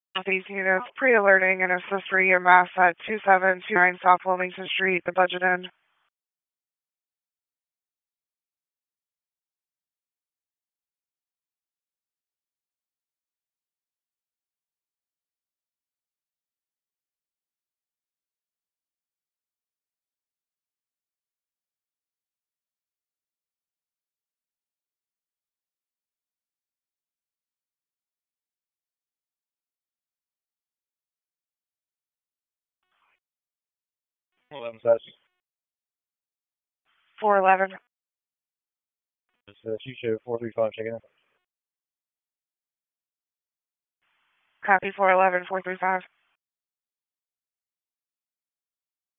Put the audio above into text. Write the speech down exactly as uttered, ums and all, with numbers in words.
These units pre-alerting and assist for E M S at two seven two nine South Wilmington Street, the Budget Inn. eleven says. four eleven. This is uh, Shisha four three five, checking in. Copy four eleven, four three five.